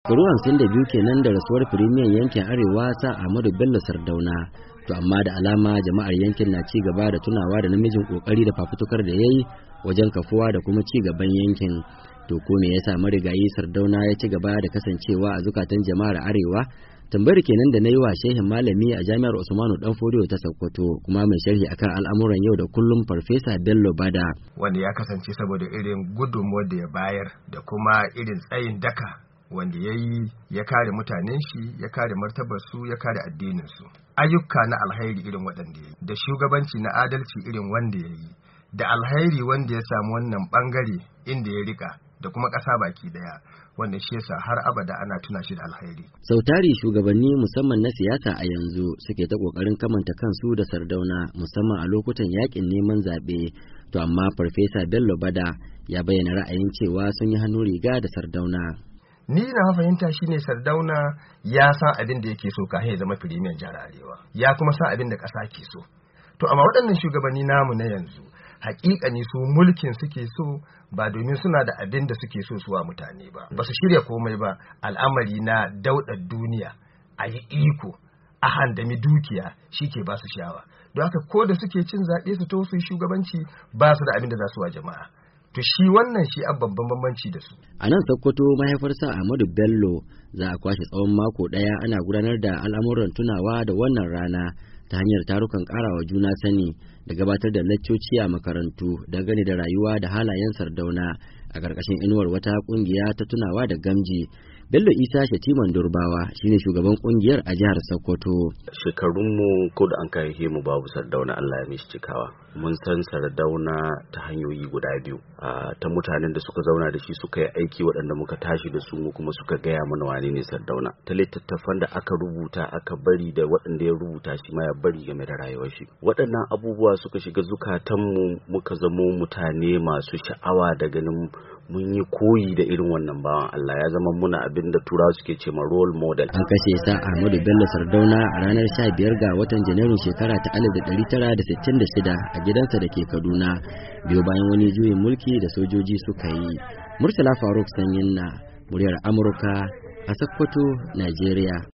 Shekaru 52 kenan da rasuwar firimiyan yankin Arewa sa Ahmadu Bello Sardauna. To amma da alama jama'ar yankin na ci gaba da tunawa da namijin kokari da fafutukar da yayi wajen kafuwa da kuma ci gaban yankin. To ko me yasa marigayi Sardauna ya ci gaba da kasancewa a zukatan jama'ar Arewa? Tambayar kenan da na yi wa shehin malami a Jami'ar Usmanu Danfodiyo ta Sokoto kuma mai sharhi akan al'amuran yau da kullum Farfesa Bello Bada. Wanda ya kasance saboda irin gudunmuwar da ya bayar da kuma irin tsayin daka wanda ya yi, ya kare mutanen shi, ya kare martabarsu, ya kare addininsu. Ayyuka na alhairi irin waɗanda ya yi, da shugabanci na adalci irin wanda ya yi, da alhairi wanda ya samu wannan ɓangare inda ya rika, da kuma ƙasa baki ɗaya, wanda shi yasa har abada ana tuna shi da alhairi. Sautari shugabanni musamman na siyasa a yanzu suke ta ƙoƙarin kamanta kansu da Sardauna musamman a lokutan yaƙin neman zaɓe. To amma Farfesa Bello Bada ya bayyana ra'ayin cewa sun yi hannu riga da Sardauna. Ni na fahimta shine Sardauna ya san abin da yake so kafin ya zama firimiyan jihar Arewa, ya kuma san abin da ƙasa ke so. To amma waɗannan shugabanni namu na yanzu haƙiƙani su mulkin suke so ba domin suna da abin da suke so suwa mutane ba su shirya komai ba, al'amari na daudar duniya, a yi iko, a handami dukiya shi ke ba su shawa. Don haka ko da suke cin zaɓe su to su yi shugabanci ba su da abin da za su wa jama'a. To shi wannan shi a babban bambanci da su. A nan Sokoto mahaifarsa Ahmadu Bello za a kwashe tsawon mako ɗaya ana gudanar da al'amuran tunawa da wannan rana ta hanyar tarukan ƙarawa juna sani da gabatar da laccoci a makarantu dangane da rayuwa da halayen Sardauna a ƙarƙashin inuwar wata ƙungiya ta tunawa da Gamji. Bello Isa Shatiman Durbawa shine shugaban kungiyar a jihar Sokoto. Shekarunmu ko da an kai mu babu Sardauna, Allah ya mishi cikawa. Mun san Sardauna ta hanyoyi guda biyu. Ta mutanen da suka zauna da shi suka yi aiki waɗanda muka tashi da su mu kuma suka gaya mana wane ne Sardauna. Ta littattafan da aka rubuta aka bari da waɗanda ya rubuta shi ma ya bari game da rayuwar shi. Waɗannan abubuwa suka shiga zukatanmu muka zamo mutane masu sha'awa da ganin mun yi koyi da irin wannan bawan Allah, ya zama muna abin da turawa suke ce ma role model. An kashe sa Ahmadu Bello Sardauna a ranar 15 ga watan Janairun shekara ta 1966 a gidansa da ke Kaduna biyo bayan wani juyin mulki da sojoji suka yi. Murtala Faruk Sanyin na muryar Amurka a Sokoto, Najeriya.